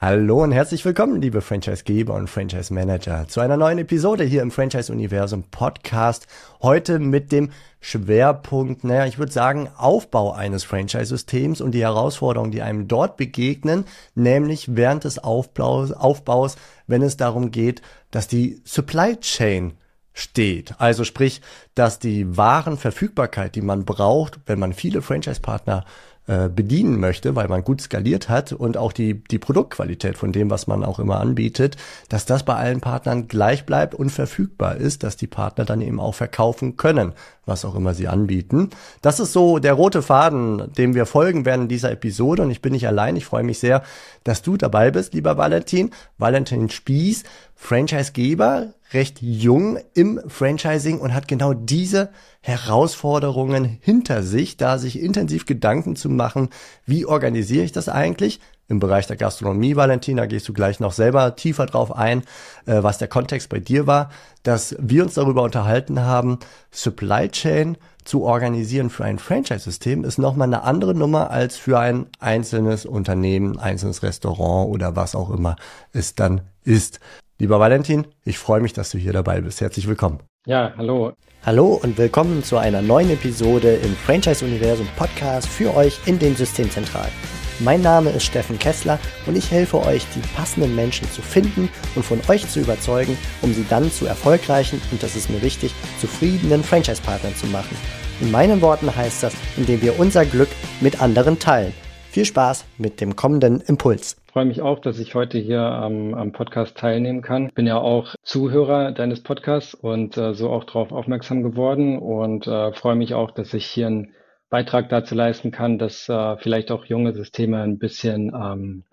Hallo und herzlich willkommen, liebe Franchise-Geber und Franchise-Manager, zu einer neuen Episode hier im Franchise-Universum Podcast. Heute mit dem Schwerpunkt, ich würde sagen, Aufbau eines Franchise-Systems und die Herausforderungen, die einem dort begegnen, nämlich während des Aufbaus, wenn es darum geht, dass die Supply Chain steht. Also sprich, dass die Warenverfügbarkeit, die man braucht, wenn man viele Franchise-Partner bedienen möchte, weil man gut skaliert hat und auch die Produktqualität von dem, was man auch immer anbietet, dass das bei allen Partnern gleich bleibt und verfügbar ist, dass die Partner dann eben auch verkaufen können, was auch immer sie anbieten. Das ist so der rote Faden, dem wir folgen werden in dieser Episode, und ich bin nicht allein. Ich freue mich sehr, dass du dabei bist, lieber Valentin. Valentin Spieß, Franchisegeber, recht jung im Franchising und hat genau diese Herausforderungen hinter sich, da sich intensiv Gedanken zu machen, wie organisiere ich das eigentlich? Im Bereich der Gastronomie, Valentin, da gehst du gleich noch selber tiefer drauf ein, was der Kontext bei dir war, dass wir uns darüber unterhalten haben, Supply Chain zu organisieren für ein Franchise-System ist nochmal eine andere Nummer als für ein einzelnes Unternehmen, einzelnes Restaurant oder was auch immer es dann ist. Lieber Valentin, ich freue mich, dass du hier dabei bist. Herzlich willkommen. Ja, hallo. Hallo und willkommen zu einer neuen Episode im Franchise-Universum Podcast für euch in den Systemzentralen. Mein Name ist Steffen Kessler und ich helfe euch, die passenden Menschen zu finden und von euch zu überzeugen, um sie dann zu erfolgreichen und, das ist mir wichtig, zufriedenen Franchise-Partnern zu machen. In meinen Worten heißt das, indem wir unser Glück mit anderen teilen. Viel Spaß mit dem kommenden Impuls. Ich freue mich auch, dass ich heute hier am Podcast teilnehmen kann. Ich bin ja auch Zuhörer deines Podcasts und so auch darauf aufmerksam geworden und freue mich auch, dass ich hier einen Beitrag dazu leisten kann, dass vielleicht auch junge Systeme ein bisschen an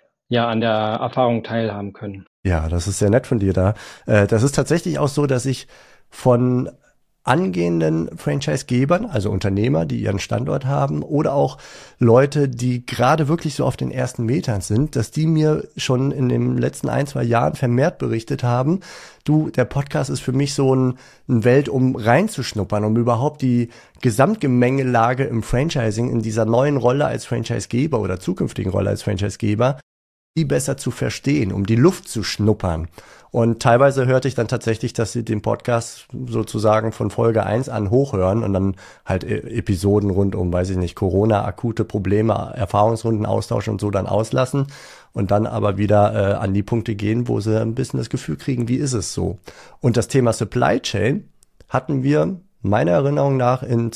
der Erfahrung teilhaben können. Ja, das ist sehr nett von dir da. Das ist tatsächlich auch so, dass ich von angehenden Franchise-Gebern, also Unternehmer, die ihren Standort haben, oder auch Leute, die gerade wirklich so auf den ersten Metern sind, dass die mir schon in den letzten 1-2 Jahren vermehrt berichtet haben, du, der Podcast ist für mich so eine Welt, um reinzuschnuppern, um überhaupt die Gesamtgemengelage im Franchising in dieser neuen Rolle als Franchise-Geber oder zukünftigen Rolle als Franchise-Geber die besser zu verstehen, um die Luft zu schnuppern. Und teilweise hörte ich dann tatsächlich, dass sie den Podcast sozusagen von Folge 1 an hochhören und dann halt Episoden rund um, weiß ich nicht, Corona, akute Probleme, Erfahrungsrunden austauschen und so dann auslassen und dann aber wieder an die Punkte gehen, wo sie ein bisschen das Gefühl kriegen, wie ist es so. Und das Thema Supply Chain hatten wir meiner Erinnerung nach in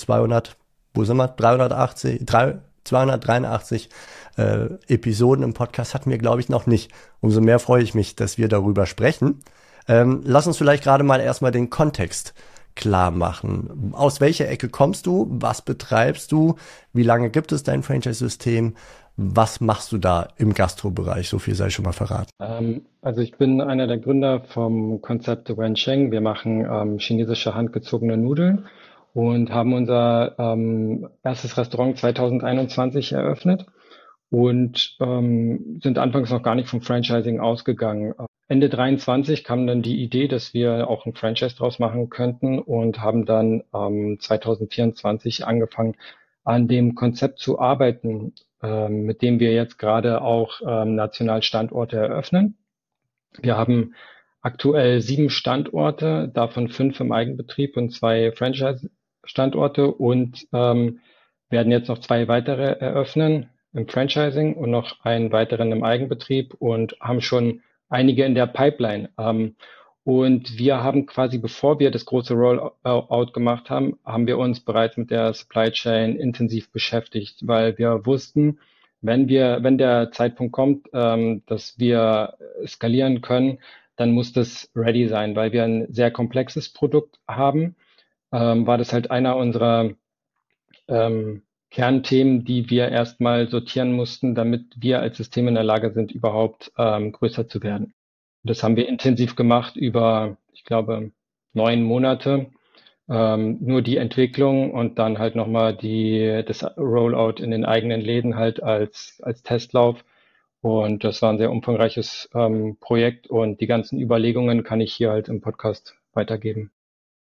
283 Episoden im Podcast hatten wir, glaube ich, noch nicht. Umso mehr freue ich mich, dass wir darüber sprechen. Lass uns vielleicht gerade mal erstmal den Kontext klar machen. Aus welcher Ecke kommst du? Was betreibst du? Wie lange gibt es dein Franchise-System? Was machst du da im Gastrobereich? So viel sei schon mal verraten. Also ich bin einer der Gründer vom Konzept Wensheng. Wir machen chinesische handgezogene Nudeln und haben unser erstes Restaurant 2021 eröffnet. Und sind anfangs noch gar nicht vom Franchising ausgegangen. Ende 23 kam dann die Idee, dass wir auch ein Franchise draus machen könnten und haben dann 2024 angefangen, an dem Konzept zu arbeiten, mit dem wir jetzt gerade auch national Standorte eröffnen. Wir haben aktuell 7 Standorte, davon 5 im Eigenbetrieb und 2 Franchise-Standorte und werden jetzt noch 2 weitere eröffnen im Franchising und noch einen weiteren im Eigenbetrieb und haben schon einige in der Pipeline. Und wir haben quasi, bevor wir das große Rollout gemacht haben, haben wir uns bereits mit der Supply Chain intensiv beschäftigt, weil wir wussten, wenn der Zeitpunkt kommt, dass wir skalieren können, dann muss das ready sein, weil wir ein sehr komplexes Produkt haben. War das halt einer unserer Kernthemen, die wir erstmal sortieren mussten, damit wir als System in der Lage sind, überhaupt größer zu werden. Das haben wir intensiv gemacht über, ich glaube, 9 Monate. Nur die Entwicklung und dann halt nochmal das Rollout in den eigenen Läden halt als Testlauf. Und das war ein sehr umfangreiches Projekt und die ganzen Überlegungen kann ich hier halt im Podcast weitergeben.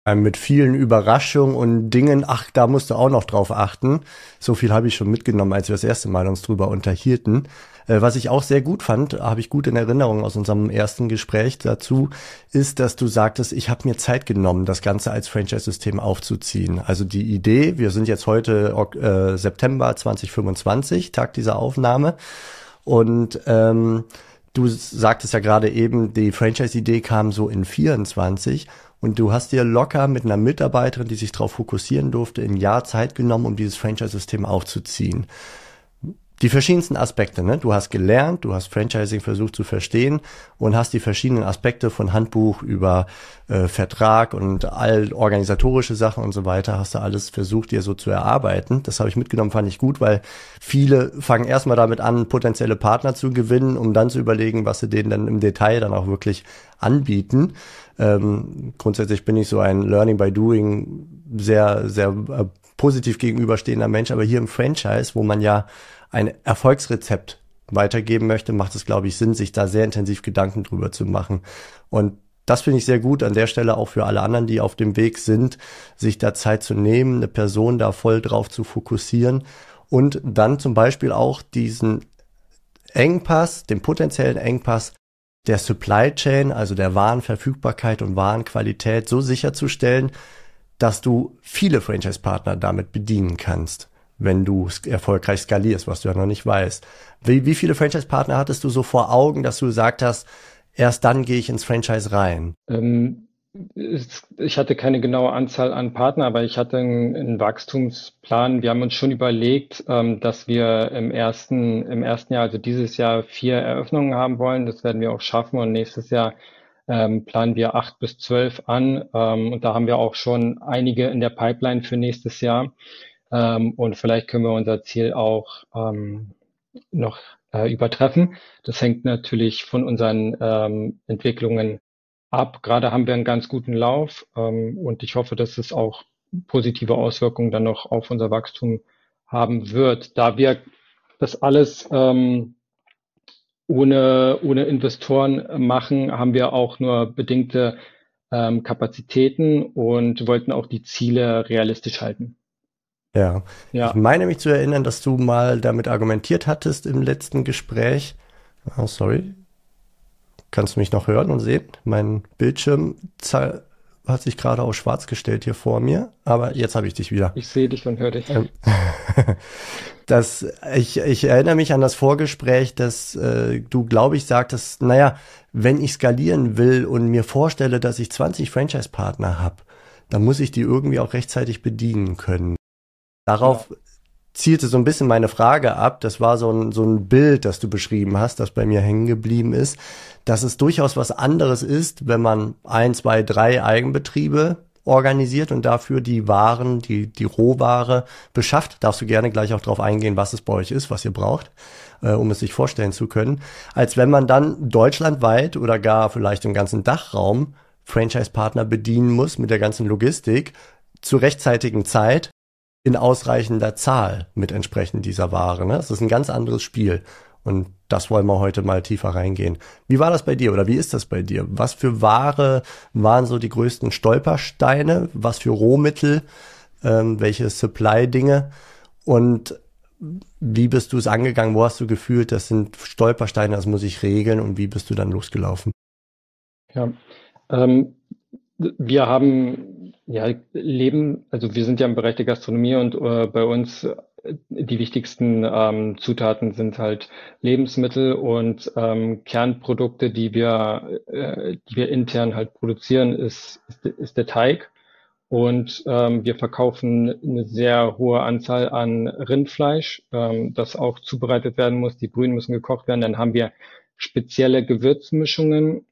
Mit vielen Überraschungen und Dingen, ach, da musst du auch noch drauf achten. So viel habe ich schon mitgenommen, als wir das erste Mal uns drüber unterhielten. Was ich auch sehr gut fand, habe ich gut in Erinnerung aus unserem ersten Gespräch dazu, ist, dass du sagtest, ich habe mir Zeit genommen, das Ganze als Franchise-System aufzuziehen. Also die Idee, wir sind jetzt heute September 2025, Tag dieser Aufnahme. Und du sagtest ja gerade eben, die Franchise-Idee kam so in 24 und du hast dir locker mit einer Mitarbeiterin, die sich darauf fokussieren durfte, ein Jahr Zeit genommen, um dieses Franchise-System aufzuziehen. Die verschiedensten Aspekte, ne? Du hast gelernt, du hast Franchising versucht zu verstehen und hast die verschiedenen Aspekte von Handbuch über Vertrag und all organisatorische Sachen und so weiter, hast du alles versucht, dir so zu erarbeiten. Das habe ich mitgenommen, fand ich gut, weil viele fangen erstmal damit an, potenzielle Partner zu gewinnen, um dann zu überlegen, was sie denen dann im Detail dann auch wirklich anbieten. Grundsätzlich bin ich so ein Learning by Doing sehr, sehr positiv gegenüberstehender Mensch, aber hier im Franchise, wo man ja ein Erfolgsrezept weitergeben möchte, macht es, glaube ich, Sinn, sich da sehr intensiv Gedanken drüber zu machen. Und das finde ich sehr gut an der Stelle auch für alle anderen, die auf dem Weg sind, sich da Zeit zu nehmen, eine Person da voll drauf zu fokussieren und dann zum Beispiel auch diesen Engpass, den potenziellen Engpass der Supply Chain, also der Warenverfügbarkeit und Warenqualität so sicherzustellen, dass du viele Franchise-Partner damit bedienen kannst, wenn du erfolgreich skalierst, was du ja noch nicht weißt. Wie viele Franchise-Partner hattest du so vor Augen, dass du gesagt hast, erst dann gehe ich ins Franchise rein? Ich hatte keine genaue Anzahl an Partnern, aber ich hatte einen Wachstumsplan. Wir haben uns schon überlegt, dass wir im ersten Jahr, also dieses Jahr, 4 Eröffnungen haben wollen. Das werden wir auch schaffen. Und nächstes Jahr planen wir 8 bis 12 an. Und da haben wir auch schon einige in der Pipeline für nächstes Jahr. Und vielleicht können wir unser Ziel auch noch übertreffen. Das hängt natürlich von unseren Entwicklungen ab. Gerade haben wir einen ganz guten Lauf und ich hoffe, dass es auch positive Auswirkungen dann noch auf unser Wachstum haben wird. Da wir das alles ohne Investoren machen, haben wir auch nur bedingte Kapazitäten und wollten auch die Ziele realistisch halten. Ja, ich Ja, meine mich zu erinnern, dass du mal damit argumentiert hattest im letzten Gespräch. Oh, sorry. Kannst du mich noch hören und sehen? Mein Bildschirm hat sich gerade auf schwarz gestellt hier vor mir, aber jetzt habe ich dich wieder. ich sehe dich und höre dich. Ähm, ich erinnere mich an das Vorgespräch, dass du, glaube ich, sagtest, naja, wenn ich skalieren will und mir vorstelle, dass ich 20 Franchise-Partner habe, dann muss ich die irgendwie auch rechtzeitig bedienen können. Ja. Darauf zielte so ein bisschen meine Frage ab. Das war so ein Bild, das du beschrieben hast, das bei mir hängen geblieben ist, dass es durchaus was anderes ist, wenn man ein, zwei, drei Eigenbetriebe organisiert und dafür die Waren, die Rohware beschafft. Darfst du gerne gleich auch drauf eingehen, was es bei euch ist, was ihr braucht, um es sich vorstellen zu können, als wenn man dann deutschlandweit oder gar vielleicht im ganzen Dachraum Franchise-Partner bedienen muss mit der ganzen Logistik zur rechtzeitigen Zeit in ausreichender Zahl mit entsprechend dieser Ware. Ne? Das ist ein ganz anderes Spiel. Und das wollen wir heute mal tiefer reingehen. Wie war das bei dir oder wie ist das bei dir? Was für Ware waren so die größten Stolpersteine? Was für Rohmittel? Welche Supply-Dinge? Und wie bist du es angegangen? Wo hast du gefühlt, das sind Stolpersteine, das muss ich regeln? Und wie bist du dann losgelaufen? Ja, ähm, wir haben ja Leben, also wir sind ja im Bereich der Gastronomie und bei uns die wichtigsten Zutaten sind halt Lebensmittel und Kernprodukte, die wir intern halt produzieren, ist der Teig. Und wir verkaufen eine sehr hohe Anzahl an Rindfleisch, das auch zubereitet werden muss. Die Brühen müssen gekocht werden. Dann haben wir spezielle Gewürzmischungen,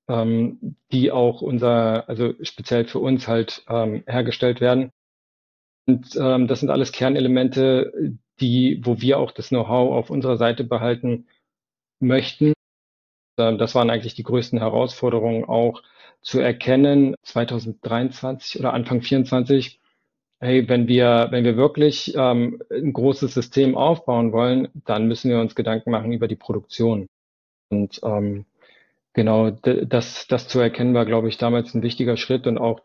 die auch also speziell für uns halt hergestellt werden. Und das sind alles Kernelemente, wo wir auch das Know-how auf unserer Seite behalten möchten. Das waren eigentlich die größten Herausforderungen auch zu erkennen, 2023 oder Anfang 24. Hey, wenn wir wirklich ein großes System aufbauen wollen, dann müssen wir uns Gedanken machen über die Produktion. Und Genau, das zu erkennen war, glaube ich, damals ein wichtiger Schritt und auch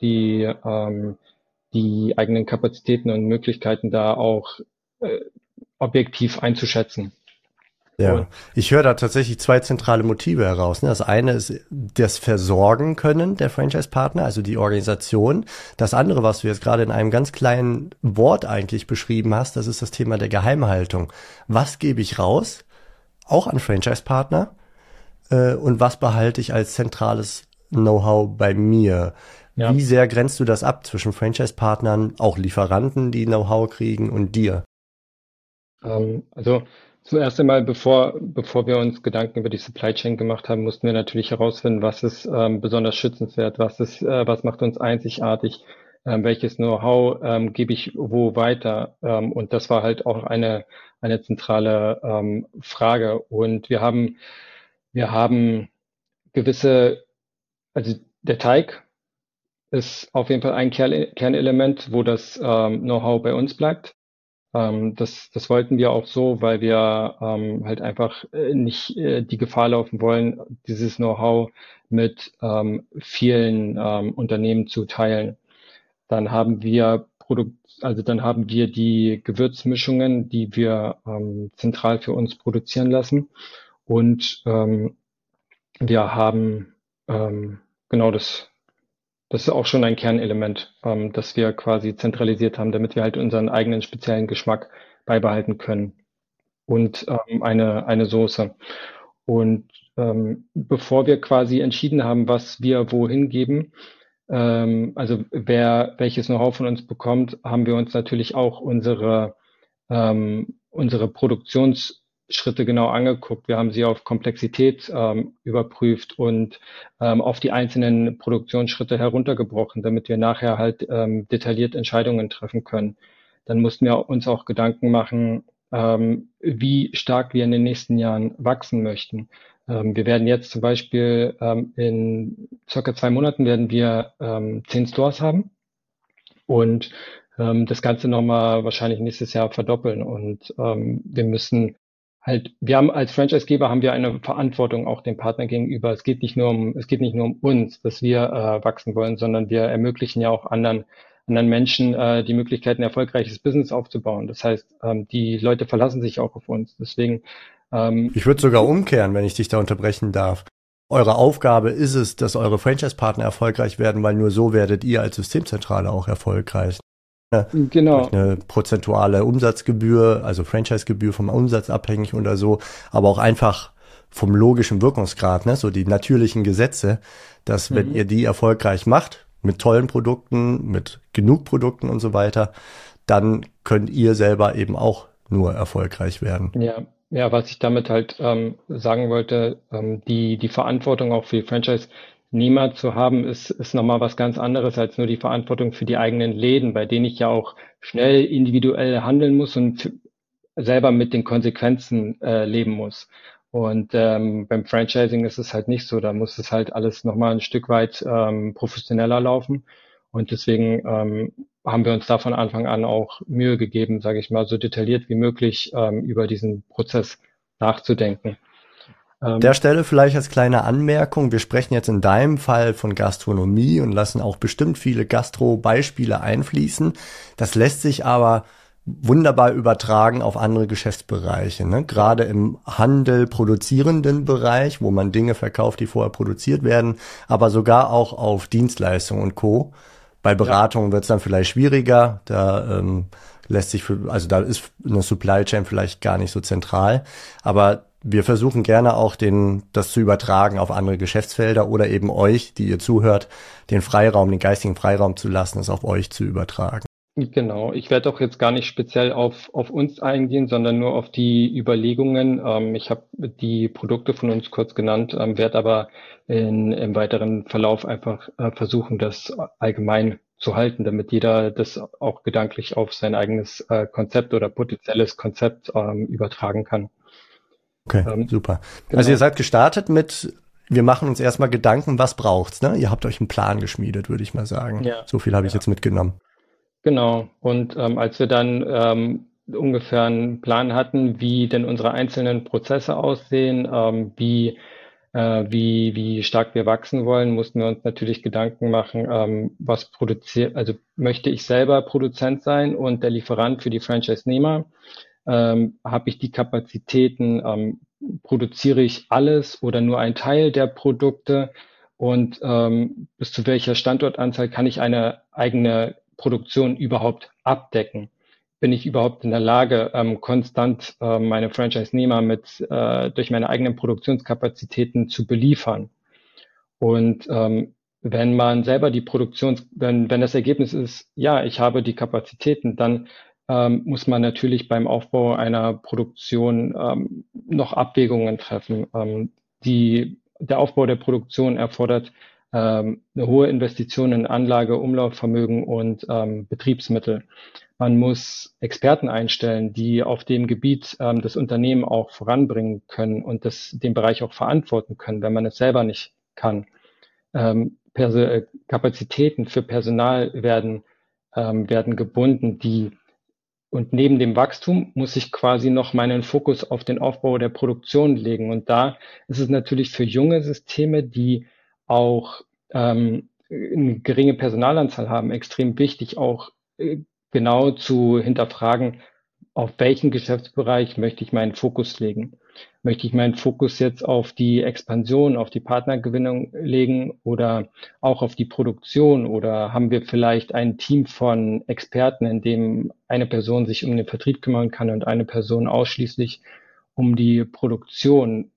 die eigenen Kapazitäten und Möglichkeiten da auch äh, objektiv einzuschätzen. Und Ja, ich höre da tatsächlich zwei zentrale Motive heraus. Ne? Das eine ist das Versorgen können der Franchise-Partner, also die Organisation. Das andere, was du jetzt gerade in einem ganz kleinen Wort eigentlich beschrieben hast, das ist das Thema der Geheimhaltung. Was gebe ich raus, auch an Franchise-Partner, und was behalte ich als zentrales Know-how bei mir? Wie ja, sehr grenzt du das ab zwischen Franchise-Partnern, auch Lieferanten, die Know-how kriegen, und dir? also zuerst einmal, bevor wir uns Gedanken über die Supply Chain gemacht haben, mussten wir natürlich herausfinden, was ist besonders schützenswert, was macht uns einzigartig, welches Know-how gebe ich wo weiter. Und das war halt auch eine zentrale Frage. Und wir haben gewisse, also der Teig ist auf jeden Fall ein Kernelement, wo das Know-how bei uns bleibt. Das wollten wir auch so, weil wir halt einfach nicht die Gefahr laufen wollen, dieses Know-how mit vielen Unternehmen zu teilen. Dann haben wir dann haben wir die Gewürzmischungen, die wir zentral für uns produzieren lassen. Und wir haben genau das ist auch schon ein Kernelement, das wir quasi zentralisiert haben, damit wir halt unseren eigenen speziellen Geschmack beibehalten können und eine Soße. Und bevor wir quasi entschieden haben, was wir wohin geben, also wer welches Know-how von uns bekommt, haben wir uns natürlich auch unsere Produktionsschritte genau angeguckt. Wir haben sie auf Komplexität überprüft und auf die einzelnen Produktionsschritte heruntergebrochen, damit wir nachher halt detailliert Entscheidungen treffen können. Dann mussten wir uns auch Gedanken machen, wie stark wir in den nächsten Jahren wachsen möchten. Wir werden jetzt zum Beispiel in circa 2 Monaten werden wir 10 Stores haben und das Ganze nochmal wahrscheinlich nächstes Jahr verdoppeln. Und wir haben als Franchisegeber haben wir eine Verantwortung auch dem Partner gegenüber. Es geht nicht nur um uns, dass wir wachsen wollen, sondern wir ermöglichen ja auch anderen Menschen die Möglichkeit, ein erfolgreiches Business aufzubauen. Das heißt, die Leute verlassen sich auch auf uns. Deswegen ähm, Ich würde sogar umkehren, wenn ich dich da unterbrechen darf. Eure Aufgabe ist es, dass eure Franchise-Partner erfolgreich werden, weil nur so werdet ihr als Systemzentrale auch erfolgreich. Ne? Durch genau. eine prozentuale Umsatzgebühr, also Franchise-Gebühr vom Umsatz abhängig oder so, aber auch einfach vom logischen Wirkungsgrad, ne? So die natürlichen Gesetze, dass wenn Mhm. ihr die erfolgreich macht, mit tollen Produkten, mit genug Produkten und so weiter, dann könnt ihr selber eben auch nur erfolgreich werden. Ja, ja, was ich damit halt sagen wollte, die Verantwortung auch für die Franchise-Nehmer zu haben, ist nochmal was ganz anderes als nur die Verantwortung für die eigenen Läden, bei denen ich ja auch schnell individuell handeln muss und selber mit den Konsequenzen leben muss. Und beim Franchising ist es halt nicht so. Da muss es halt alles nochmal ein Stück weit professioneller laufen. Und deswegen haben wir uns da von Anfang an auch Mühe gegeben, sage ich mal, so detailliert wie möglich über diesen Prozess nachzudenken. Der Ähm, Stelle vielleicht als kleine Anmerkung, wir sprechen jetzt in deinem Fall von Gastronomie und lassen auch bestimmt viele Gastro-Beispiele einfließen. Das lässt sich aber wunderbar übertragen auf andere Geschäftsbereiche. Ne? ja, Gerade im Handel produzierenden Bereich, wo man Dinge verkauft, die vorher produziert werden, aber sogar auch auf Dienstleistungen und Co. Bei ja, Beratungen wird es dann vielleicht schwieriger. Da lässt sich, also da ist eine Supply Chain vielleicht gar nicht so zentral. Aber wir versuchen gerne auch das zu übertragen auf andere Geschäftsfelder oder eben euch, die ihr zuhört, den Freiraum, den geistigen Freiraum zu lassen, es auf euch zu übertragen. genau. Ich werde auch jetzt gar nicht speziell auf uns eingehen, sondern nur auf die Überlegungen. Ich habe die Produkte von uns kurz genannt, werde aber im weiteren Verlauf einfach versuchen, das allgemein zu halten, damit jeder das auch gedanklich auf sein eigenes Konzept oder potenzielles Konzept übertragen kann. Okay, Ähm, super. Also ihr genau. seid gestartet mit, wir machen uns erstmal Gedanken, was braucht's, ne? Ihr habt euch einen Plan geschmiedet, würde ich mal sagen. Ja. So viel habe ich Ja. jetzt mitgenommen. Genau. Und als wir dann ungefähr einen Plan hatten, wie denn unsere einzelnen Prozesse aussehen, wie wie stark wir wachsen wollen, mussten wir uns natürlich Gedanken machen, was produziert, also möchte ich selber Produzent sein und der Lieferant für die Franchise-Nehmer? Habe ich die Kapazitäten? Produziere ich alles oder nur ein Teil der Produkte? Und bis zu welcher Standortanzahl kann ich eine eigene Produktion überhaupt abdecken? Bin ich überhaupt in der Lage, konstant meine Franchise-Nehmer durch meine eigenen Produktionskapazitäten zu beliefern? Und wenn man selber wenn das Ergebnis ist, ja, ich habe die Kapazitäten, dann muss man natürlich beim Aufbau einer Produktion noch Abwägungen treffen. Der Aufbau der Produktion erfordert eine hohe Investition in Anlage, Umlaufvermögen und Betriebsmittel. Man muss Experten einstellen, die auf dem Gebiet das Unternehmen auch voranbringen können und den Bereich auch verantworten können, wenn man es selber nicht kann. Kapazitäten für Personal werden gebunden, und neben dem Wachstum muss ich quasi noch meinen Fokus auf den Aufbau der Produktion legen. Und da ist es natürlich für junge Systeme, die auch eine geringe Personalanzahl haben, extrem wichtig, auch genau zu hinterfragen, auf welchen Geschäftsbereich möchte ich meinen Fokus legen. Möchte ich meinen Fokus jetzt auf die Expansion, auf die Partnergewinnung legen oder auch auf die Produktion? Oder haben wir vielleicht ein Team von Experten, in dem eine Person sich um den Vertrieb kümmern kann und eine Person ausschließlich um die Produktion?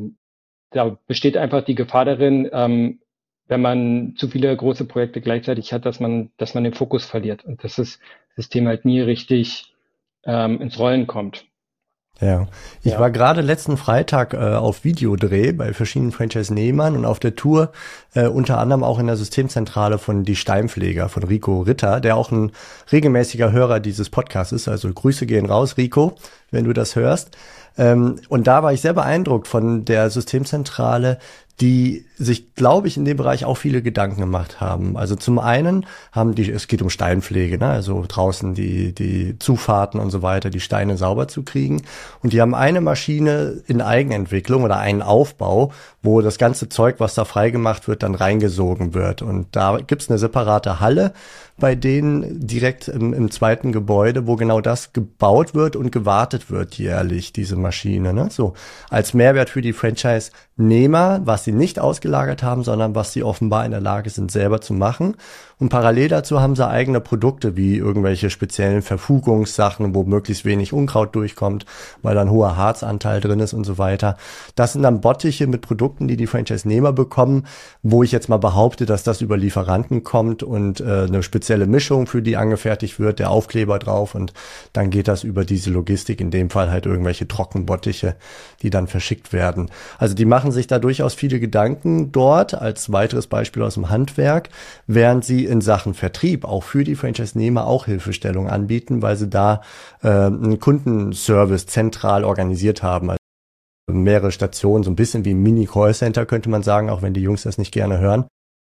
Da besteht einfach die Gefahr darin, wenn man zu viele große Projekte gleichzeitig hat, dass man den Fokus verliert und dass das System halt nie richtig ins Rollen kommt. Ja, ich Ja. war gerade letzten Freitag auf Videodreh bei verschiedenen Franchise-Nehmern und auf der Tour unter anderem auch in der Systemzentrale von Die Steinpfleger von Rico Ritter, der auch ein regelmäßiger Hörer dieses Podcasts ist. Also Grüße gehen raus, Rico, wenn du das hörst. Und da war ich sehr beeindruckt von der Systemzentrale, die sich, glaube ich, in dem Bereich auch viele Gedanken gemacht haben. Also zum einen es geht um Steinpflege, ne? Also draußen die Zufahrten und so weiter, die Steine sauber zu kriegen. Und die haben eine Maschine in Eigenentwicklung oder einen Aufbau, wo das ganze Zeug, was da freigemacht wird, dann reingesogen wird. Und da gibt's eine separate Halle bei denen direkt im zweiten Gebäude, wo genau das gebaut wird und gewartet wird jährlich, diese Maschine. Ne? So als Mehrwert für die Franchise-Nehmer, was sie nicht ausgelagert haben, sondern was sie offenbar in der Lage sind, selber zu machen. Und parallel dazu haben sie eigene Produkte wie irgendwelche speziellen Verfugungssachen, wo möglichst wenig Unkraut durchkommt, weil dann hoher Harzanteil drin ist und so weiter. Das sind dann Bottiche mit Produkten, die Franchise-Nehmer bekommen, wo ich jetzt mal behaupte, dass das über Lieferanten kommt und eine spezielle Mischung für die angefertigt wird, der Aufkleber drauf und dann geht das über diese Logistik, in dem Fall halt irgendwelche Trockenbottiche, die dann verschickt werden. Also die machen sich da durchaus viele Gedanken dort, als weiteres Beispiel aus dem Handwerk, während sie in Sachen Vertrieb auch für die Franchise-Nehmer auch Hilfestellung anbieten, weil sie da einen Kundenservice zentral organisiert haben. Also mehrere Stationen, so ein bisschen wie ein Mini-Callcenter könnte man sagen, auch wenn die Jungs das nicht gerne hören,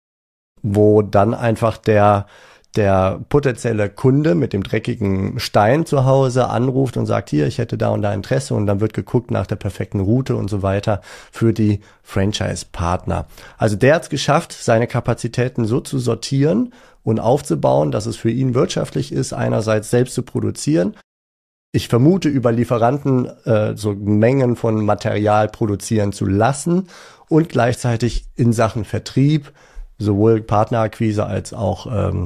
wo dann einfach der potenzielle Kunde mit dem dreckigen Stein zu Hause anruft und sagt, hier, ich hätte da und da Interesse und dann wird geguckt nach der perfekten Route und so weiter für die Franchise-Partner. Also der hat es geschafft, seine Kapazitäten so zu sortieren und aufzubauen, dass es für ihn wirtschaftlich ist, einerseits selbst zu produzieren. Ich vermute, über Lieferanten so Mengen von Material produzieren zu lassen und gleichzeitig in Sachen Vertrieb sowohl Partnerakquise als auch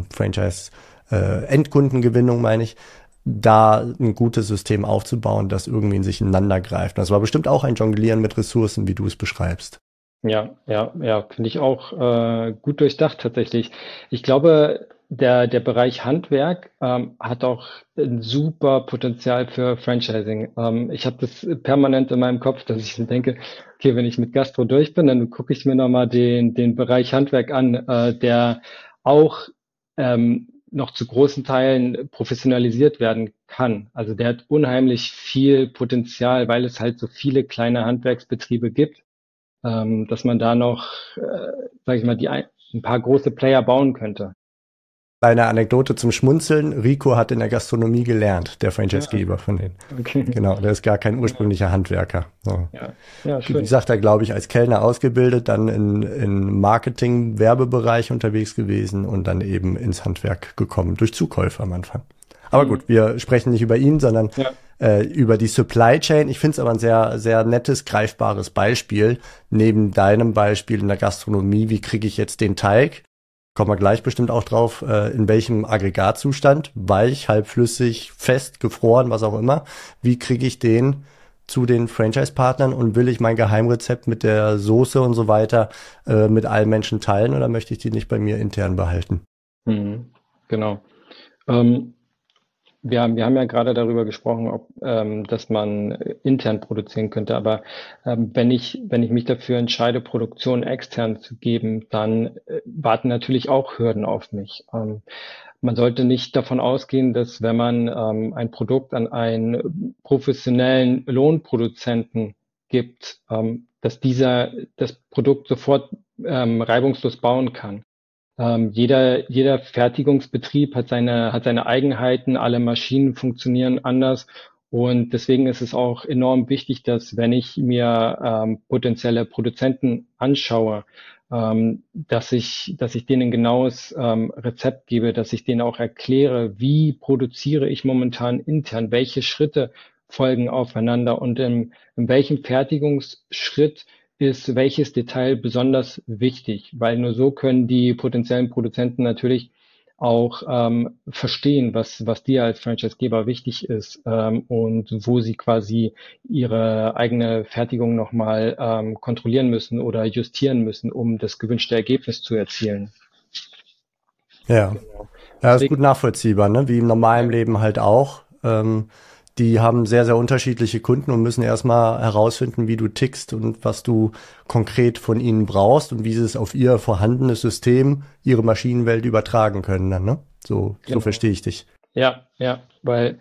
Franchise-Endkundengewinnung, meine ich, da ein gutes System aufzubauen, das irgendwie in sich ineinander greift. Das war bestimmt auch ein Jonglieren mit Ressourcen, wie du es beschreibst. Ja, ja, ja, finde ich auch gut durchdacht tatsächlich. Ich glaube, der Bereich Handwerk hat auch ein super Potenzial für Franchising. Ich habe das permanent in meinem Kopf, dass ich so denke, okay, wenn ich mit Gastro durch bin, dann gucke ich mir nochmal den Bereich Handwerk an, der auch noch zu großen Teilen professionalisiert werden kann. Also der hat unheimlich viel Potenzial, weil es halt so viele kleine Handwerksbetriebe gibt, dass man da noch, sage ich mal, ein paar große Player bauen könnte. Kleine Anekdote zum Schmunzeln. Rico hat in der Gastronomie gelernt, der Ja, Franchisegeber von denen. okay. Genau, der ist gar kein Ja, ursprünglicher Handwerker. So. ja, ja, Wie schön. gesagt, er glaube ich als Kellner ausgebildet, dann in Marketing, Werbebereich unterwegs gewesen und dann eben ins Handwerk gekommen, durch Zukäufe am Anfang. Aber Mhm. gut, wir sprechen nicht über ihn, sondern Ja, über die Supply Chain. Ich finde es aber ein sehr, sehr nettes, greifbares Beispiel. Neben deinem Beispiel in der Gastronomie, wie kriege ich jetzt den Teig? Kommen wir gleich bestimmt auch drauf, in welchem Aggregatzustand, weich, halbflüssig, fest, gefroren, was auch immer. Wie kriege ich den zu den Franchise-Partnern und will ich mein Geheimrezept mit der Soße und so weiter mit allen Menschen teilen oder möchte ich die nicht bei mir intern behalten? mhm. Genau. Ähm, wir haben ja gerade darüber gesprochen, dass man intern produzieren könnte. Aber wenn ich mich dafür entscheide, Produktion extern zu geben, dann warten natürlich auch Hürden auf mich. Man sollte nicht davon ausgehen, dass wenn man ein Produkt an einen professionellen Lohnproduzenten gibt, dass dieser das Produkt sofort reibungslos bauen kann. Jeder Fertigungsbetrieb hat seine Eigenheiten, alle Maschinen funktionieren anders und deswegen ist es auch enorm wichtig, dass wenn ich mir potenzielle Produzenten anschaue, dass ich denen ein genaues Rezept gebe, dass ich denen auch erkläre, wie produziere ich momentan intern, welche Schritte folgen aufeinander und in welchem Fertigungsschritt ist welches Detail besonders wichtig, weil nur so können die potenziellen Produzenten natürlich auch verstehen, was dir als Franchisegeber wichtig ist und wo sie quasi ihre eigene Fertigung nochmal kontrollieren müssen oder justieren müssen, um das gewünschte Ergebnis zu erzielen. Ja. Genau. Ja, ist gut Deswegen, nachvollziehbar, ne? Wie im normalen ja, Leben halt auch. Die haben sehr, sehr unterschiedliche Kunden und müssen erstmal herausfinden, wie du tickst und was du konkret von ihnen brauchst und wie sie es auf ihr vorhandenes System, ihre Maschinenwelt übertragen können dann, ne? So genau. verstehe ich dich. Ja, ja, weil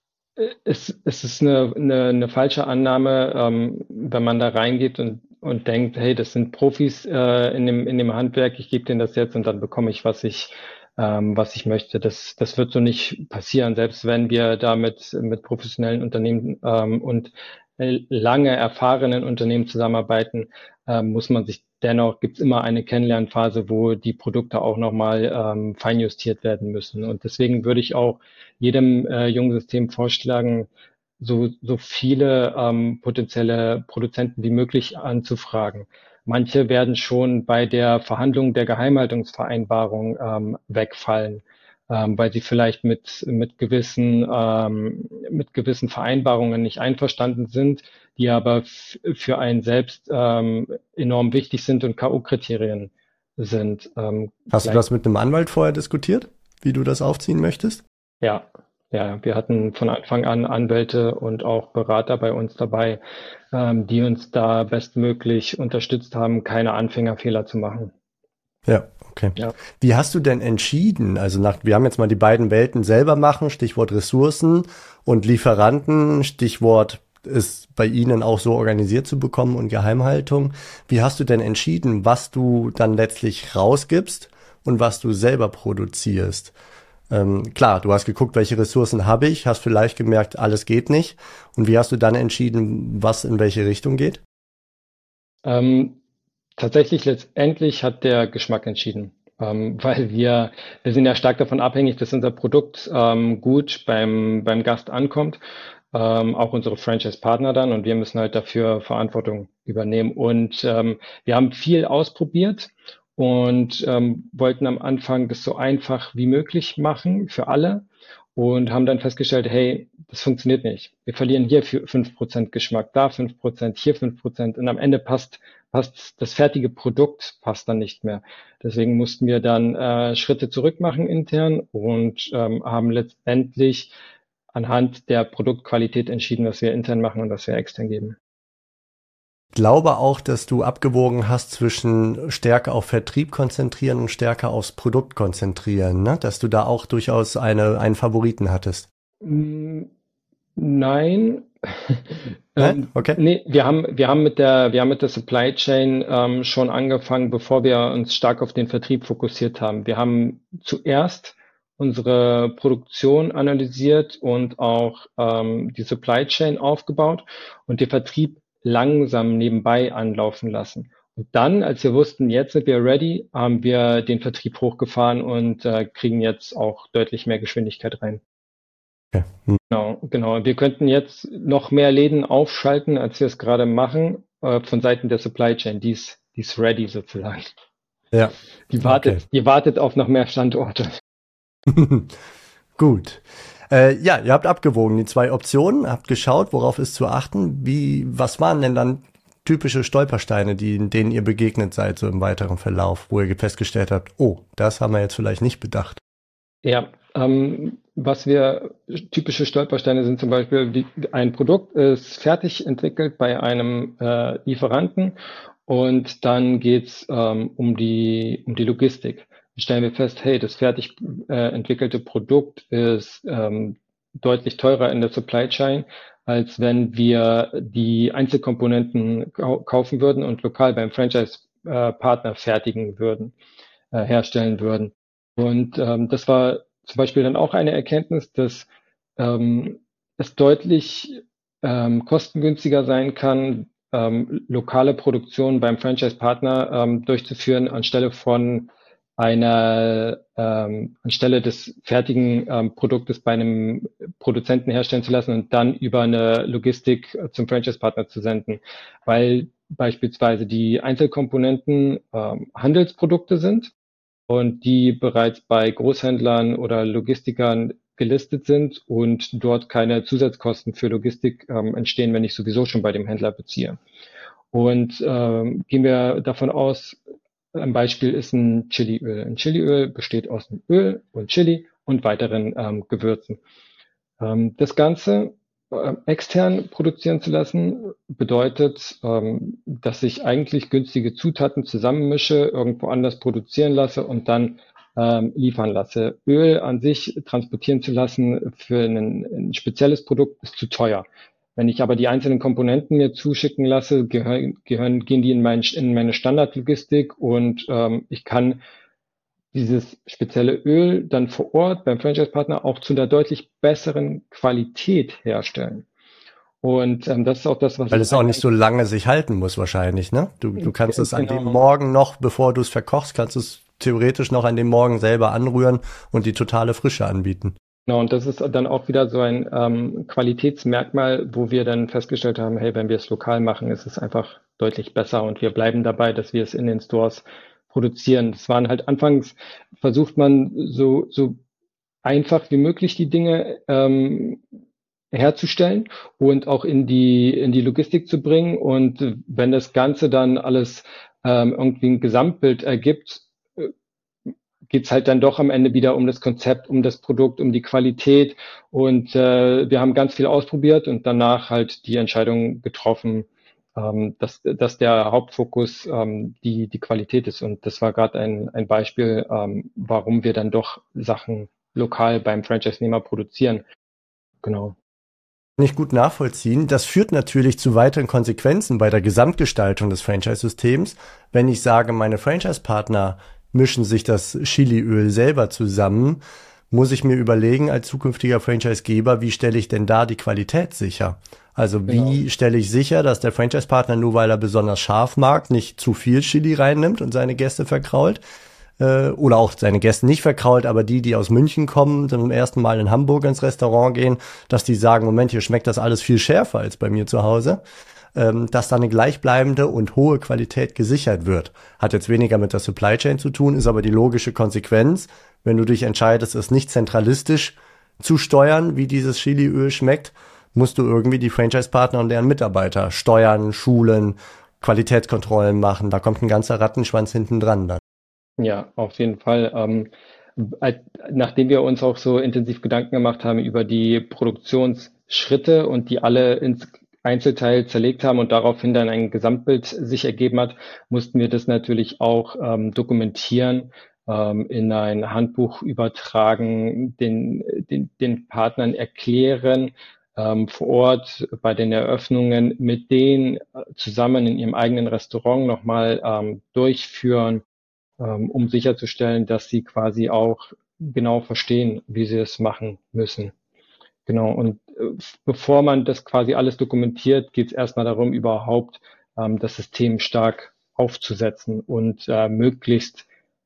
es ist eine falsche Annahme, wenn man da reingeht und denkt, hey, das sind Profis in dem Handwerk, ich gebe denen das jetzt und dann bekomme ich, was ich möchte. Das wird so nicht passieren, selbst wenn wir da mit professionellen Unternehmen und lange erfahrenen Unternehmen zusammenarbeiten, muss man sich dennoch, gibt es immer eine Kennenlernphase, wo die Produkte auch nochmal feinjustiert werden müssen. Und deswegen würde ich auch jedem jungen System vorschlagen, so viele potenzielle Produzenten wie möglich anzufragen. Manche werden schon bei der Verhandlung der Geheimhaltungsvereinbarung wegfallen, weil sie vielleicht mit gewissen Vereinbarungen nicht einverstanden sind, die aber für einen selbst enorm wichtig sind und K.O.-Kriterien sind. Hast du Vielleicht das mit einem Anwalt vorher diskutiert, wie du das aufziehen möchtest? Ja, ja, wir hatten von Anfang an Anwälte und auch Berater bei uns dabei, die uns da bestmöglich unterstützt haben, keine Anfängerfehler zu machen. Ja, okay. Ja. Wie hast du denn entschieden? Also wir haben jetzt mal die beiden Welten selber machen, Stichwort Ressourcen und Lieferanten, Stichwort ist bei Ihnen auch so organisiert zu bekommen und Geheimhaltung. Wie hast du denn entschieden, was du dann letztlich rausgibst und was du selber produzierst? Klar, du hast geguckt, welche Ressourcen habe ich, hast vielleicht gemerkt, alles geht nicht. Und wie hast du dann entschieden, was in welche Richtung geht? Ähm, Tatsächlich letztendlich hat der Geschmack entschieden, weil wir sind ja stark davon abhängig, dass unser Produkt gut beim Gast ankommt, auch unsere Franchise-Partner dann und wir müssen halt dafür Verantwortung übernehmen. Und wir haben viel ausprobiert und wollten am Anfang das so einfach wie möglich machen für alle und haben dann festgestellt, hey, das funktioniert nicht. Wir verlieren hier 5% Geschmack, da 5%, hier 5% und am Ende passt das fertige Produkt passt dann nicht mehr. Deswegen mussten wir dann Schritte zurück machen intern und haben letztendlich anhand der Produktqualität entschieden, was wir intern machen und was wir extern geben. Glaube auch, dass du abgewogen hast zwischen stärker auf Vertrieb konzentrieren und stärker aufs Produkt konzentrieren, ne? Dass du da auch durchaus einen Favoriten hattest. Mm, Nein. Ne? Okay. Nee, wir haben mit der Supply Chain schon angefangen, bevor wir uns stark auf den Vertrieb fokussiert haben. Wir haben zuerst unsere Produktion analysiert und auch die Supply Chain aufgebaut und den Vertrieb langsam nebenbei anlaufen lassen. Und dann, als wir wussten, jetzt sind wir ready, haben wir den Vertrieb hochgefahren und kriegen jetzt auch deutlich mehr Geschwindigkeit rein. Okay. Hm. Genau. Wir könnten jetzt noch mehr Läden aufschalten, als wir es gerade machen, von Seiten der Supply Chain. Die ist ready sozusagen. Ja, okay. Die wartet auf noch mehr Standorte. Gut. Ja, ihr habt abgewogen, die zwei Optionen, habt geschaut, worauf ist zu achten. Was waren denn dann typische Stolpersteine, denen ihr begegnet seid, so im weiteren Verlauf, wo ihr festgestellt habt, oh, das haben wir jetzt vielleicht nicht bedacht? Ja, typische Stolpersteine sind zum Beispiel, ein Produkt ist fertig entwickelt bei einem Lieferanten und dann geht's um die Logistik. Dann stellen wir fest, hey, das fertig entwickelte Produkt ist deutlich teurer in der Supply Chain, als wenn wir die Einzelkomponenten kaufen würden und lokal beim Franchise-Partner herstellen würden. Und das war zum Beispiel dann auch eine Erkenntnis, dass es deutlich kostengünstiger sein kann, lokale Produktion beim Franchise-Partner durchzuführen, anstelle des fertigen Produktes bei einem Produzenten herstellen zu lassen und dann über eine Logistik zum Franchise-Partner zu senden, weil beispielsweise die Einzelkomponenten Handelsprodukte sind und die bereits bei Großhändlern oder Logistikern gelistet sind und dort keine Zusatzkosten für Logistik entstehen, wenn ich sowieso schon bei dem Händler beziehe. Und gehen wir davon aus, ein Beispiel ist ein Chiliöl. Ein Chiliöl besteht aus dem Öl und Chili und weiteren Gewürzen. Das Ganze extern produzieren zu lassen, bedeutet, dass ich eigentlich günstige Zutaten zusammenmische, irgendwo anders produzieren lasse und dann liefern lasse. Öl an sich transportieren zu lassen für ein spezielles Produkt ist zu teuer. Wenn ich aber die einzelnen Komponenten mir zuschicken lasse, gehen die in meine Standardlogistik und ich kann dieses spezielle Öl dann vor Ort beim Franchise-Partner auch zu einer deutlich besseren Qualität herstellen. Und das ist auch das, was Weil ich es auch nicht so lange sich halten muss wahrscheinlich, ne? Du kannst es an dem Morgen noch, bevor du es verkochst, kannst du es theoretisch noch an dem Morgen selber anrühren und die totale Frische anbieten. Genau, und das ist dann auch wieder so ein Qualitätsmerkmal, wo wir dann festgestellt haben, hey, wenn wir es lokal machen, ist es einfach deutlich besser und wir bleiben dabei, dass wir es in den Stores produzieren. Das waren halt anfangs, versucht man so einfach wie möglich die Dinge herzustellen und auch in die Logistik zu bringen. Und wenn das Ganze dann alles irgendwie ein Gesamtbild ergibt, geht's halt dann doch am Ende wieder um das Konzept, um das Produkt, um die Qualität. Und wir haben ganz viel ausprobiert und danach halt die Entscheidung getroffen, dass der Hauptfokus die Qualität ist. Und das war gerade ein Beispiel, warum wir dann doch Sachen lokal beim Franchise-Nehmer produzieren. Genau. Kann ich gut nachvollziehen. Das führt natürlich zu weiteren Konsequenzen bei der Gesamtgestaltung des Franchise-Systems. Wenn ich sage, meine Franchise-Partner mischen sich das Chiliöl selber zusammen, muss ich mir überlegen als zukünftiger Franchise-Geber, wie stelle ich denn da die Qualität sicher? Also wie stelle ich sicher, dass der Franchise-Partner, nur weil er besonders scharf mag, nicht zu viel Chili reinnimmt und seine Gäste verkrault? Oder auch seine Gäste nicht verkrault, aber die aus München kommen, zum ersten Mal in Hamburg ins Restaurant gehen, dass die sagen, Moment, hier schmeckt das alles viel schärfer als bei mir zu Hause. Dass da eine gleichbleibende und hohe Qualität gesichert wird. Hat jetzt weniger mit der Supply Chain zu tun, ist aber die logische Konsequenz, wenn du dich entscheidest, es nicht zentralistisch zu steuern, wie dieses Chiliöl schmeckt, musst du irgendwie die Franchise-Partner und deren Mitarbeiter steuern, schulen, Qualitätskontrollen machen. Da kommt ein ganzer Rattenschwanz hinten dran dann. Ja, auf jeden Fall. Nachdem wir uns auch so intensiv Gedanken gemacht haben über die Produktionsschritte und die alle ins Einzelteil zerlegt haben und daraufhin dann ein Gesamtbild sich ergeben hat, mussten wir das natürlich auch dokumentieren, in ein Handbuch übertragen, den Partnern erklären, vor Ort bei den Eröffnungen mit denen zusammen in ihrem eigenen Restaurant nochmal durchführen, um sicherzustellen, dass sie quasi auch genau verstehen, wie sie es machen müssen. Genau, und bevor man das quasi alles dokumentiert, geht es erstmal darum, überhaupt das System stark aufzusetzen und möglichst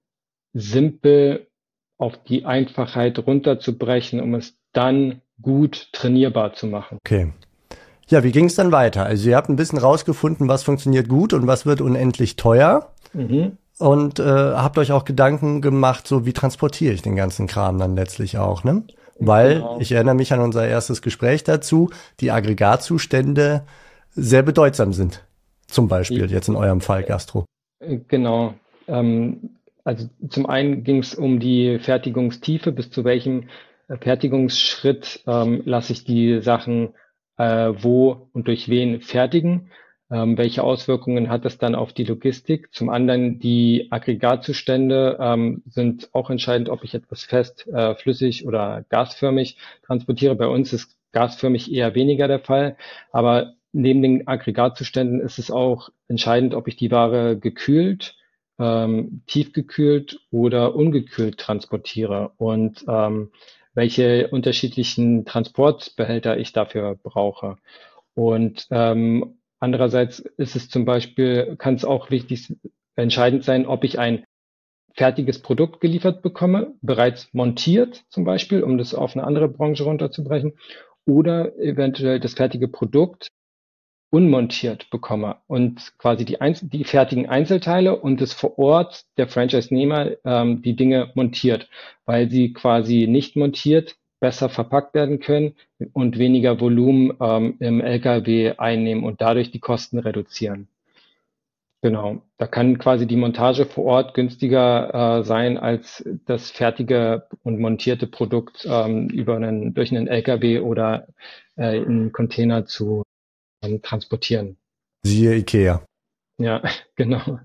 simpel auf die Einfachheit runterzubrechen, um es dann gut trainierbar zu machen. Okay. Ja, wie ging es dann weiter? Also ihr habt ein bisschen rausgefunden, was funktioniert gut und was wird unendlich teuer. Mhm. Und habt euch auch Gedanken gemacht, so wie transportiere ich den ganzen Kram dann letztlich auch, ne? Weil, Genau. ich erinnere mich an unser erstes Gespräch dazu, die Aggregatzustände sehr bedeutsam sind. Zum Beispiel jetzt in eurem Fall Gastro. Genau. Also zum einen ging es um die Fertigungstiefe, bis zu welchem Fertigungsschritt lasse ich die Sachen wo und durch wen fertigen. Welche Auswirkungen hat das dann auf die Logistik? Zum anderen die Aggregatzustände sind auch entscheidend, ob ich etwas fest, flüssig oder gasförmig transportiere. Bei uns ist gasförmig eher weniger der Fall, aber neben den Aggregatzuständen ist es auch entscheidend, ob ich die Ware gekühlt, tiefgekühlt oder ungekühlt transportiere und welche unterschiedlichen Transportbehälter ich dafür brauche. Und andererseits ist es zum Beispiel, kann es auch wichtig, entscheidend sein, ob ich ein fertiges Produkt geliefert bekomme, bereits montiert zum Beispiel, um das auf eine andere Branche runterzubrechen, oder eventuell das fertige Produkt unmontiert bekomme und quasi die fertigen Einzelteile und es vor Ort der Franchise-Nehmer die Dinge montiert, weil sie quasi nicht montiert besser verpackt werden können und weniger Volumen im LKW einnehmen und dadurch die Kosten reduzieren. Genau, da kann quasi die Montage vor Ort günstiger sein als das fertige und montierte Produkt durch einen LKW oder in einen Container zu transportieren. Siehe Ikea. Ja, genau.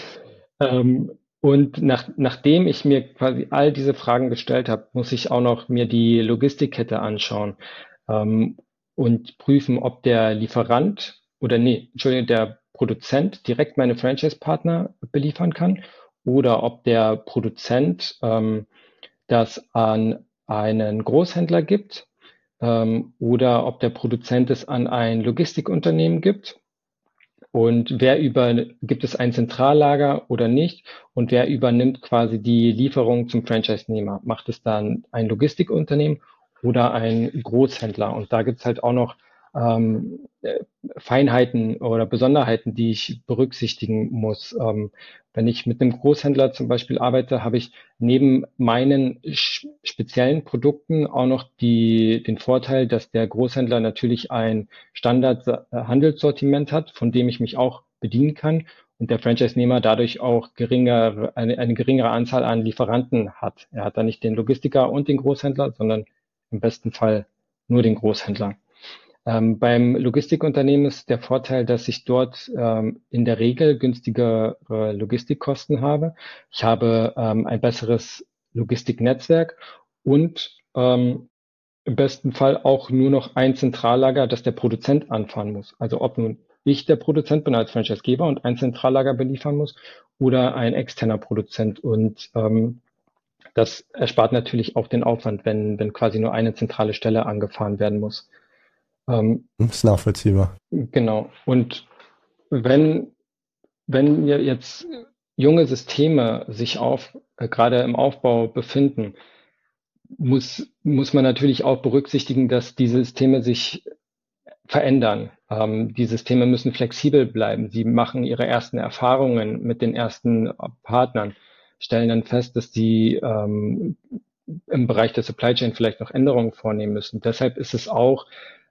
Und nachdem ich mir quasi all diese Fragen gestellt habe, muss ich auch noch mir die Logistikkette anschauen ähm, und prüfen, ob der Lieferant oder nee, Entschuldigung, der Produzent direkt meine Franchise-Partner beliefern kann oder ob der Produzent das an einen Großhändler gibt oder ob der Produzent es an ein Logistikunternehmen gibt und gibt es ein Zentrallager oder nicht? Und wer übernimmt quasi die Lieferung zum Franchise-Nehmer? Macht es dann ein Logistikunternehmen oder ein Großhändler? Und da gibt es halt auch noch ähm, äh, Feinheiten oder Besonderheiten, die ich berücksichtigen muss. Wenn ich mit einem Großhändler zum Beispiel arbeite, habe ich neben meinen speziellen Produkten auch noch den Vorteil, dass der Großhändler natürlich ein Standard-Handelssortiment hat, von dem ich mich auch bedienen kann und der Franchise-Nehmer dadurch auch eine geringere Anzahl an Lieferanten hat. Er hat da nicht den Logistiker und den Großhändler, sondern im besten Fall nur den Großhändler. Beim Logistikunternehmen ist der Vorteil, dass ich dort in der Regel günstigere Logistikkosten habe. Ich habe ein besseres Logistiknetzwerk und im besten Fall auch nur noch ein Zentrallager, das der Produzent anfahren muss. Also ob nun ich der Produzent bin als Franchisegeber und ein Zentrallager beliefern muss oder ein externer Produzent. Und das erspart natürlich auch den Aufwand, wenn quasi nur eine zentrale Stelle angefahren werden muss. Ist nachvollziehbar. Genau. Und wenn, wenn wir jetzt junge Systeme sich gerade im Aufbau befinden, muss man natürlich auch berücksichtigen, dass die Systeme sich verändern. Die Systeme müssen flexibel bleiben. Sie machen ihre ersten Erfahrungen mit den ersten Partnern, stellen dann fest, dass sie im Bereich der Supply Chain vielleicht noch Änderungen vornehmen müssen. Deshalb ist es auch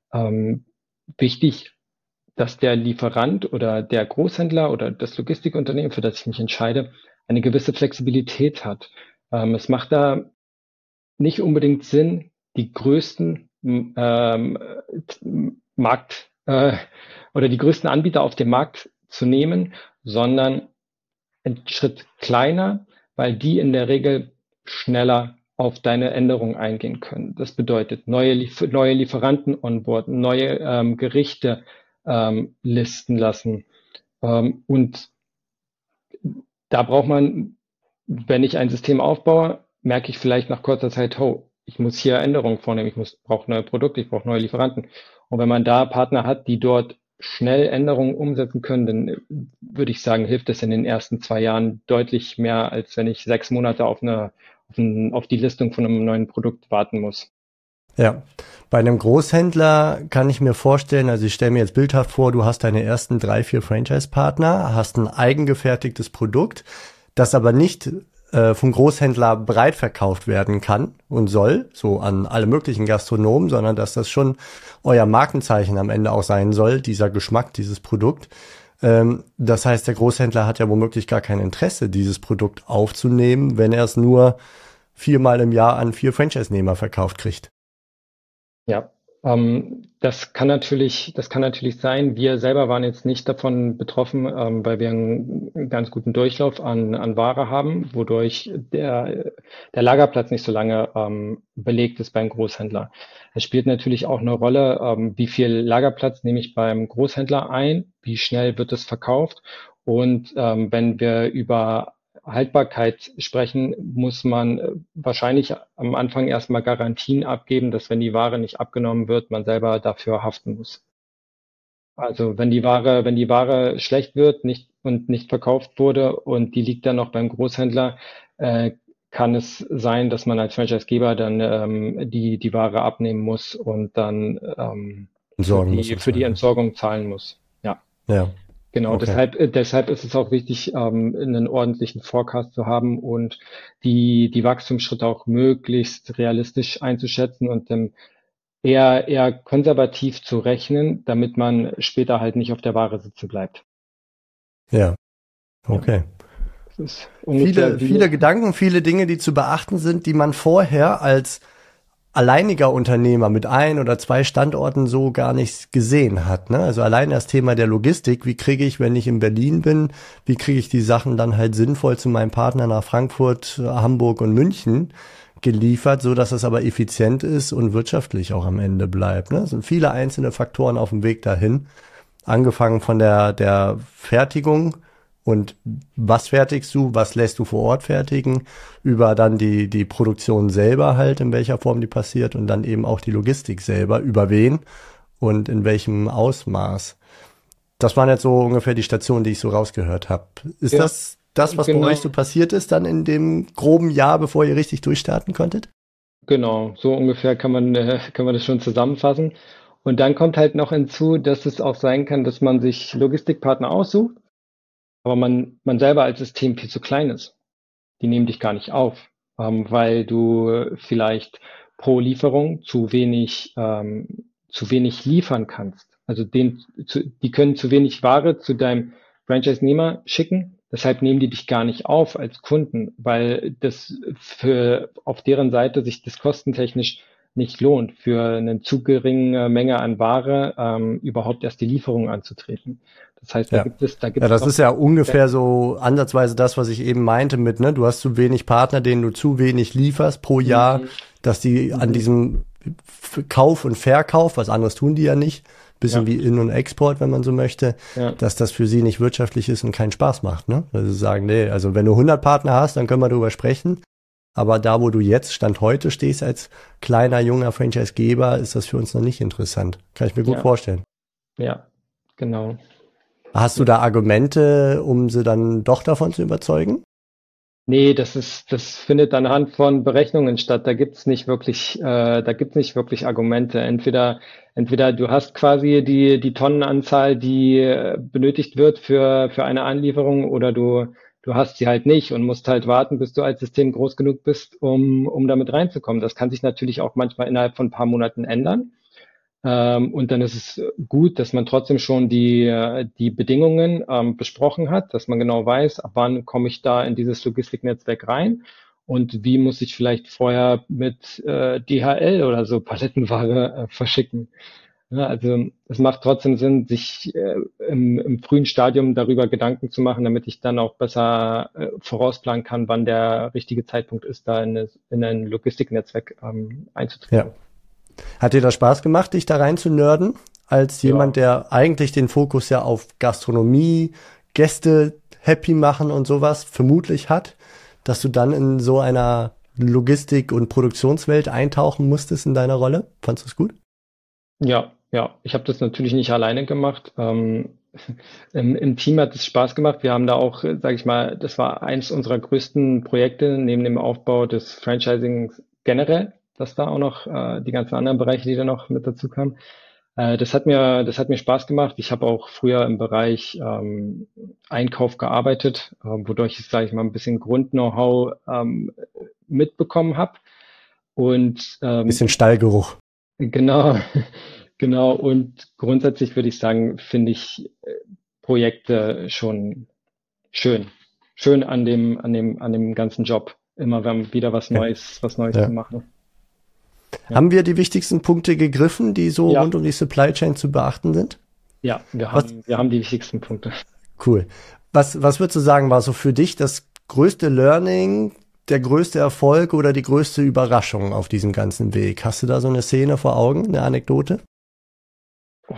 wichtig, dass der Lieferant oder der Großhändler oder das Logistikunternehmen, für das ich mich entscheide, eine gewisse Flexibilität hat. Es macht da nicht unbedingt Sinn, die größten Markt oder die größten Anbieter auf dem Markt zu nehmen, sondern einen Schritt kleiner, weil die in der Regel schneller auf deine Änderungen eingehen können. Das bedeutet neue Lieferanten onboarden, neue Gerichte listen lassen. Und da braucht man, wenn ich ein System aufbaue, merke ich vielleicht nach kurzer Zeit, oh, ich muss hier Änderungen vornehmen, brauche neue Produkte, ich brauche neue Lieferanten. Und wenn man da Partner hat, die dort schnell Änderungen umsetzen können, dann würde ich sagen, hilft es in den ersten 2 Jahren deutlich mehr, als wenn ich 6 Monate auf die Listung von einem neuen Produkt warten muss. Ja, bei einem Großhändler kann ich mir vorstellen, also ich stelle mir jetzt bildhaft vor, du hast deine ersten 3, 4 Franchise-Partner, hast ein eigengefertigtes Produkt, das aber nicht vom Großhändler breit verkauft werden kann und soll, so an alle möglichen Gastronomen, sondern dass das schon euer Markenzeichen am Ende auch sein soll, dieser Geschmack, dieses Produkt. Das heißt, der Großhändler hat ja womöglich gar kein Interesse, dieses Produkt aufzunehmen, wenn er es nur 4-mal im Jahr an 4 Franchise-Nehmer verkauft kriegt. Ja, das kann natürlich sein. Wir selber waren jetzt nicht davon betroffen, weil wir einen ganz guten Durchlauf an Ware haben, wodurch der Lagerplatz nicht so lange belegt ist beim Großhändler. Es spielt natürlich auch eine Rolle, wie viel Lagerplatz nehme ich beim Großhändler ein, wie schnell wird es verkauft. Und wenn wir über Haltbarkeit sprechen, muss man wahrscheinlich am Anfang erstmal Garantien abgeben, dass wenn die Ware nicht abgenommen wird, man selber dafür haften muss. Also wenn die Ware schlecht wird, nicht verkauft wurde und die liegt dann noch beim Großhändler, äh, kann es sein, dass man als Franchisegeber dann die Ware abnehmen muss und dann Entsorgen muss für die sozusagen. Entsorgung zahlen muss. Ja. Ja, Genau, okay. deshalb ist es auch wichtig, einen ordentlichen Forecast zu haben und die Wachstumsschritte auch möglichst realistisch einzuschätzen und eher konservativ zu rechnen, damit man später halt nicht auf der Ware sitzen bleibt. Ja, Ja, okay. das ist Viele, ungefähr wie, viele Gedanken, viele Dinge, die zu beachten sind, die man vorher als alleiniger Unternehmer mit 1 oder 2 Standorten so gar nicht gesehen hat. Ne? Also allein das Thema der Logistik, wie kriege ich, wenn ich in Berlin bin, wie kriege ich die Sachen dann halt sinnvoll zu meinem Partner nach Frankfurt, Hamburg und München geliefert, so dass es aber effizient ist und wirtschaftlich auch am Ende bleibt. Ne? Es sind viele einzelne Faktoren auf dem Weg dahin, angefangen von der Fertigung und was fertigst du, was lässt du vor Ort fertigen, über dann die Produktion selber halt, in welcher Form die passiert und dann eben auch die Logistik selber, über wen und in welchem Ausmaß. Das waren jetzt so ungefähr die Stationen, die ich so rausgehört habe. Ist ja, das, was bei euch genau, so passiert ist, dann in dem groben Jahr, bevor ihr richtig durchstarten konntet? genau, so ungefähr kann man das schon zusammenfassen. Und dann kommt halt noch hinzu, dass es auch sein kann, dass man sich Logistikpartner aussucht, aber man selber als System viel zu klein ist. Die nehmen dich gar nicht auf, weil du vielleicht pro Lieferung zu wenig liefern kannst. Also die können zu wenig Ware zu deinem Franchise-Nehmer schicken. Deshalb nehmen die dich gar nicht auf als Kunden, weil das auf deren Seite sich das kostentechnisch nicht lohnt, für eine zu geringe Menge an Ware überhaupt erst die Lieferung anzutreten. Das heißt, Ja. da Ja, gibt es das noch ist ja ungefähr so ansatzweise das, was ich eben meinte mit, ne, du hast zu wenig Partner, denen du zu wenig lieferst pro Jahr, Mhm, dass die an mhm, diesem Kauf und Verkauf, was anderes tun die ja nicht, bisschen ja, wie In- und Export, wenn man so möchte, ja, dass das für sie nicht wirtschaftlich ist und keinen Spaß macht, ne? Weil sie sagen, nee, also wenn du 100 Partner hast, dann können wir darüber sprechen, aber da, wo du jetzt Stand heute stehst als kleiner, junger Franchise-Geber, ist das für uns noch nicht interessant. Kann ich mir gut ja, vorstellen. ja, genau. Hast du Ja. da Argumente, um sie dann doch davon zu überzeugen? Nee, das findet anhand von Berechnungen statt. Da gibt's nicht wirklich Argumente. Entweder du hast quasi die Tonnenanzahl, die benötigt wird für eine Anlieferung, oder du hast sie halt nicht und musst halt warten, bis du als System groß genug bist, um damit reinzukommen. Das kann sich natürlich auch manchmal innerhalb von ein paar Monaten ändern. Und dann ist es gut, dass man trotzdem schon die Bedingungen besprochen hat, dass man genau weiß, ab wann komme ich da in dieses Logistiknetzwerk rein und wie muss ich vielleicht vorher mit DHL oder so Palettenware verschicken. Ja, also es macht trotzdem Sinn, sich im frühen Stadium darüber Gedanken zu machen, damit ich dann auch besser vorausplanen kann, wann der richtige Zeitpunkt ist, da in ein Logistiknetzwerk Ja. einzutreten. Hat dir das Spaß gemacht, dich da rein zu nerden? Als jemand, Ja. der eigentlich den Fokus ja auf Gastronomie, Gäste happy machen und sowas vermutlich hat, dass du dann in so einer Logistik- und Produktionswelt eintauchen musstest in deiner Rolle? Fandest du es gut? Ja, ja, ich habe das natürlich nicht alleine gemacht. Im Team hat es Spaß gemacht. Wir haben da auch, sage ich mal, das war eins unserer größten Projekte neben dem Aufbau des Franchising generell, dass da auch noch die ganzen anderen Bereiche, die da noch mit dazu kamen. Das hat mir Spaß gemacht. Ich habe auch früher im Bereich Einkauf gearbeitet, wodurch ich, sage ich mal, ein bisschen Grund-Know-how mitbekommen habe. Und Bisschen Stallgeruch. genau, genau. Und grundsätzlich würde ich sagen, finde ich Projekte schon schön. Schön an dem ganzen Job. Immer wenn wieder Okay. Was Neues zu Ja. machen. Ja, Haben wir die wichtigsten Punkte gegriffen, die so ja, rund um die Supply Chain zu beachten sind? ja, wir Was, haben, wir haben die wichtigsten Punkte. cool. Was würdest du sagen, war so für dich das größte Learning, der größte Erfolg oder die größte Überraschung auf diesem ganzen Weg? Hast du da so eine Szene vor Augen, eine Anekdote? Oh,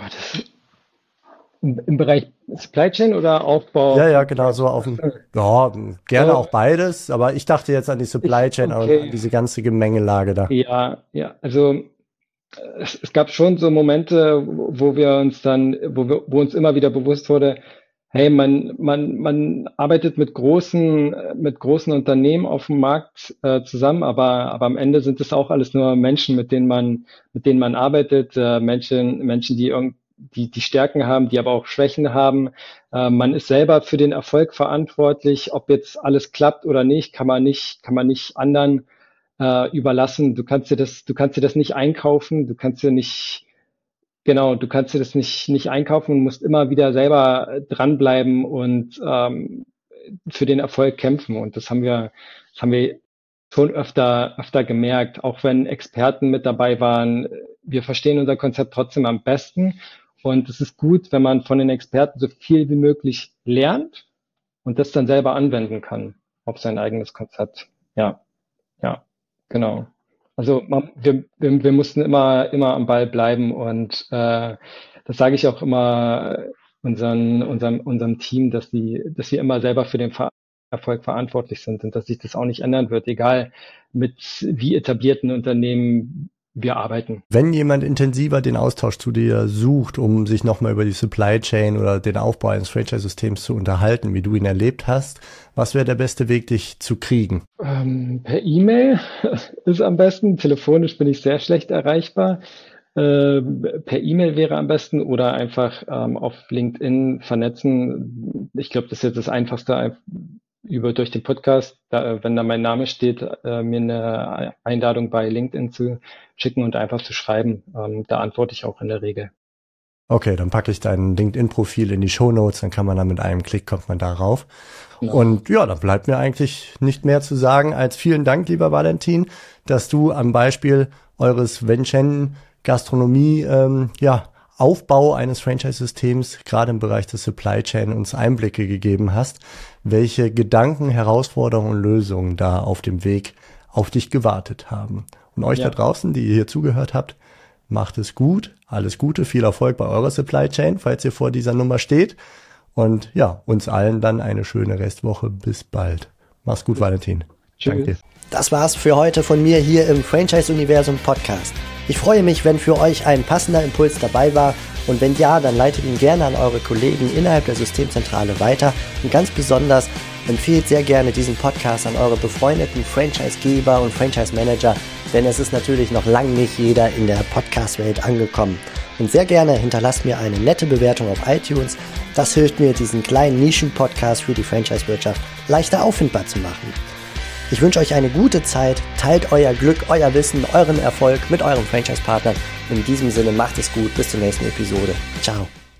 im Bereich Supply Chain oder Aufbau Ja, ja, von genau, so auf dem, Ach ja, gerne so, auch beides, aber ich dachte jetzt an die Supply Chain und an okay. diese ganze Gemengelage da. Ja, ja, also es gab schon so Momente, wo wir uns dann, wo uns immer wieder bewusst wurde, hey, man arbeitet mit großen Unternehmen auf dem Markt zusammen, aber am Ende sind es auch alles nur Menschen, mit denen man arbeitet, Menschen, die Stärken haben, die aber auch Schwächen haben. Man ist selber für den Erfolg verantwortlich. Ob jetzt alles klappt oder nicht, kann man nicht anderen überlassen. Du kannst dir das nicht einkaufen, du kannst dir das nicht einkaufen und musst immer wieder selber dranbleiben und für den Erfolg kämpfen. Und das haben wir schon öfter gemerkt, auch wenn Experten mit dabei waren. Wir verstehen unser Konzept trotzdem am besten. Und es ist gut, wenn man von den Experten so viel wie möglich lernt und das dann selber anwenden kann auf sein eigenes Konzept. Ja. Ja, genau. Also wir mussten immer am Ball bleiben und das sage ich auch immer unserem Team, dass wir immer selber für den Erfolg verantwortlich sind und dass sich das auch nicht ändern wird, egal mit wie etablierten Unternehmen wir arbeiten. Wenn jemand intensiver den Austausch zu dir sucht, um sich nochmal über die Supply Chain oder den Aufbau eines Franchise-Systems zu unterhalten, wie du ihn erlebt hast, was wäre der beste Weg, dich zu kriegen? Per E-Mail ist am besten. Telefonisch bin ich sehr schlecht erreichbar. Per E-Mail wäre am besten oder einfach auf LinkedIn vernetzen. Ich glaube, das ist jetzt das Einfachste durch den Podcast, wenn da mein Name steht, mir eine Einladung bei LinkedIn zu schicken und einfach zu schreiben. Da antworte ich auch in der Regel. Okay, dann packe ich dein LinkedIn-Profil in die Shownotes, dann kann man da mit einem Klick kommt man darauf. Genau. Und ja, dann bleibt mir eigentlich nicht mehr zu sagen als vielen Dank, lieber Valentin, dass du am Beispiel eures Wenchen Gastronomie, Aufbau eines Franchise-Systems, gerade im Bereich der Supply Chain, uns Einblicke gegeben hast, welche Gedanken, Herausforderungen und Lösungen da auf dem Weg auf dich gewartet haben. Und euch da Ja, draußen, die ihr hier zugehört habt, macht es gut, alles Gute, viel Erfolg bei eurer Supply Chain, falls ihr vor dieser Nummer steht. Und ja, uns allen dann eine schöne Restwoche. Bis bald. Mach's gut, Valentin. Danke dir. tschüss. Das war's für heute von mir hier im Franchise-Universum Podcast. Ich freue mich, wenn für euch ein passender Impuls dabei war. Und wenn ja, dann leitet ihn gerne an eure Kollegen innerhalb der Systemzentrale weiter. Und ganz besonders empfehlt sehr gerne diesen Podcast an eure befreundeten Franchise-Geber und Franchise-Manager, denn es ist natürlich noch lange nicht jeder in der Podcast-Welt angekommen. Und sehr gerne hinterlasst mir eine nette Bewertung auf iTunes. Das hilft mir, diesen kleinen Nischen-Podcast für die Franchise-Wirtschaft leichter auffindbar zu machen. Ich wünsche euch eine gute Zeit, teilt euer Glück, euer Wissen, euren Erfolg mit euren Franchise-Partnern. In diesem Sinne macht es gut, bis zur nächsten Episode. Ciao.